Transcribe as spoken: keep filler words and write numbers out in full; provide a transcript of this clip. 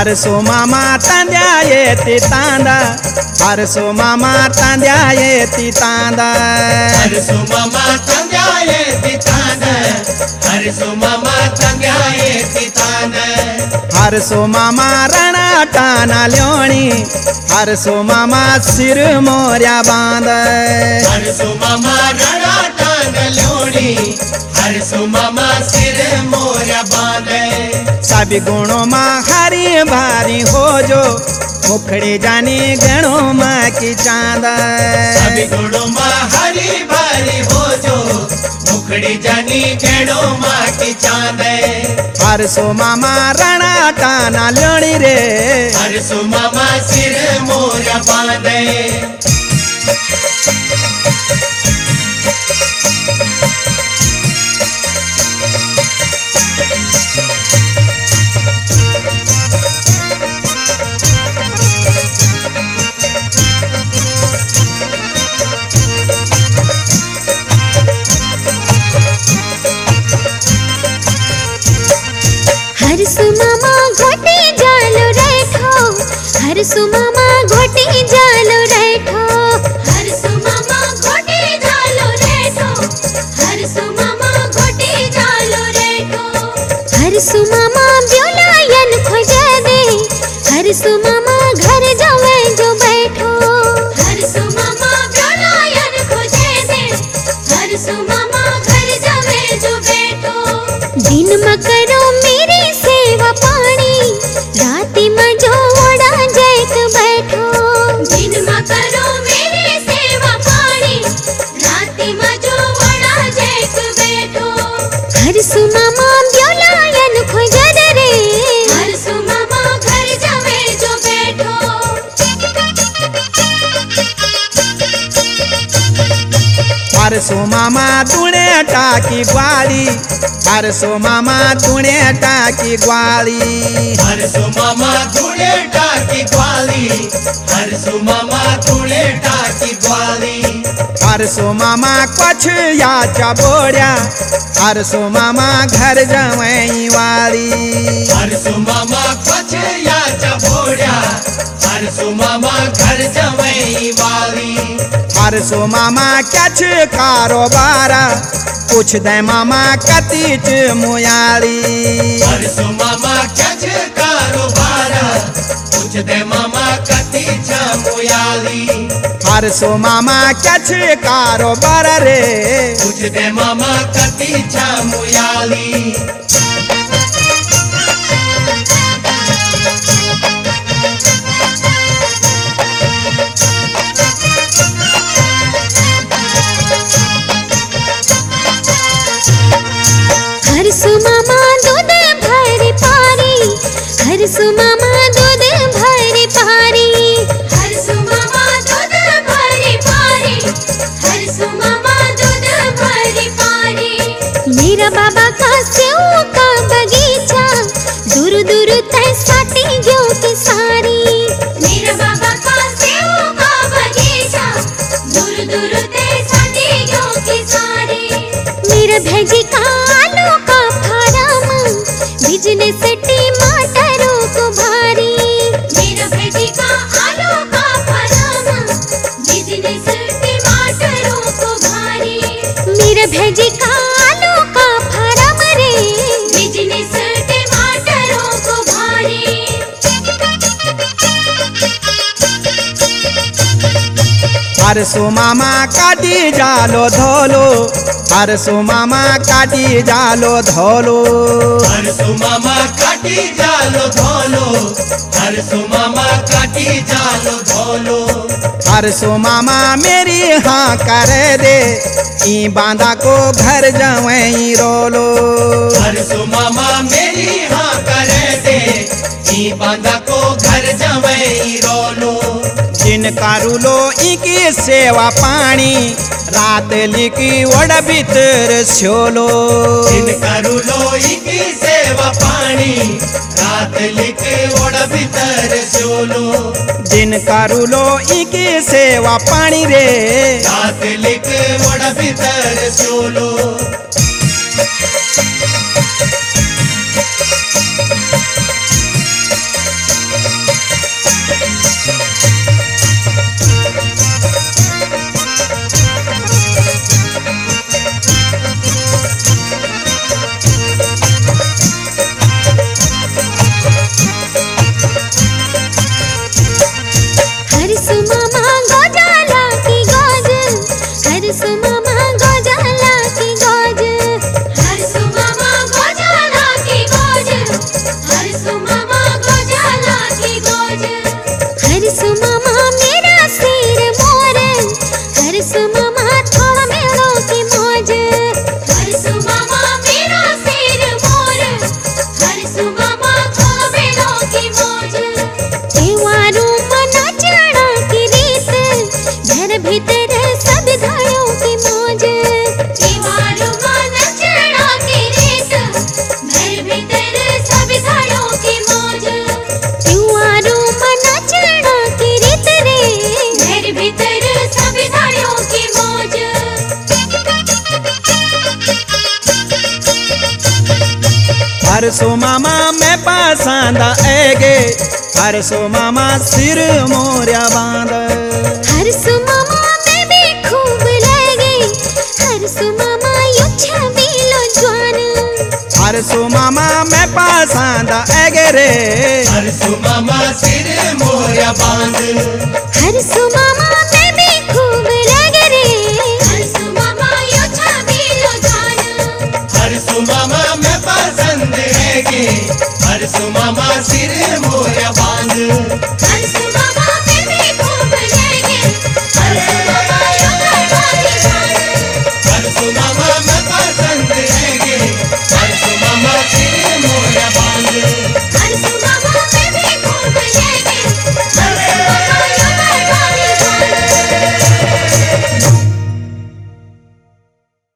हरसो मामा तांद्या येती तांदा हरसो मामा तांद्या येती तांदा हरसो मामा तांद्या येती तांदा हरसो मामा तांद्या येती तांदा हरसो मामा रणाटाना ल्योणी हरसो मामा सिर मोर्या बांध हरसो मामा रणाटाना ल्योणी हरसो मामा सिर मोर्या बांधे सभी गुणों माँ हरी भारी हो जो मुखड़े जाने गणों माँ की चांद सभी गुणों माँ हरी भारी हो जो मुखड़ी जानी गणों माँ की चांद हरसो मामा रणा टाना लोणी रे हरसो मामा सिर मोर्या बांधे हरसु मामा घोटी जालो बैठो हरसु मामा घोटी जालो बैठो हरसु मामा घोटी जालो बैठो हरसु मामा घोटी जालो बैठो हरसु मामा ब्योलायन खोजे दे हरसु मामा घर जावे जो बैठो हरसु मामा ब्योलायन खोजे दे हरसु मामा घर जावे जो बैठो दिन में करो मेरी सेवा पानी राती में जो ओड़ा जैत बैठो दिन में करो मेरी सेवा पानी राती में जो ओड़ा जैत बैठो हरसु मामा ब्योलायन खोजे दे रे हरसु मामा घर जावे जो बैठो हरसो मामा तूने टाकी ग्वाली हरसो मामा तूने टाकी ग्वाली हरसो मामा तूने टाकी ग्वाली हरसो मामा तूने टाकी ग्वाली हरसो मामा कुछ या चबोड़िया हरसो मामा घर जवई वाली हरसो मामा कुछ या चबोड़िया हरसो मामा घर जवई वाली हरसो मामा कछ कारोबारा पूछ दे मामा कतीच मुयाली हरसो मामा कछ कारोबारा पूछ दे मामा कतीच मुयाली हरसो मामा कछ कारोबार रे पूछ दे मामा कतीच मुयाली हरसु मामा दूध भरी पारी हरसु मामा दूध भरी पारी हरसु मामा दूध भरी पारी हरसु मामा दूध भरी पारी मेरा बाबा का सेव का बगीचा दूर दूर तय साटी गयो की सारी मेरा बाबा का सेव का बगीचा दूर दूर तय साटी गयो की सारी मेरा भेजी का आलू का फार्म बिजनेस टमाटरों को भारी मेरा भेजी का आलू का फार्म बिजनेस टमाटरों को भारी मेरा भेजी का आलू का फार्म रे बिजनेस टमाटरों को भारी हरसो मामा काटी जालो धोलो हरसो मामा काटी जालो धोलो हरसो मामा काटी जालो धोलो हरसो मामा काटी जालो धोलो हरसो मामा मेरी हाँ करे दे ई बांधा को घर जवई रोलो हरसो मामा मेरी हाँ करे दे ई बांधा को घर जवई रोलो जिन कारुलो इकी सेवा पानी रात लिखी वड़ भीतर छोलो जिन करुलो इकी सेवा पानी रात लिखे वड़ भीतर सोलो जिन कारुलो इकी सेवा पानी रे रात लिखे वड़ भीतर सोलो सो मामा मैं पसंद आएगे हर सो मामा सिर मोरिया बांध हर सु मामा मैं भी खूब लगे हर सु मामा यो छबीलो जवान हर सो मामा मैं पसंद आएगे रे हर सुमामा सिर मोया बांध हर सु मामा मैं भी खूब लगे रे हर सु मामा यो छबीलो जवान हर सुमामा मैं पसंद है के हर सुमामा सिर मोया बांध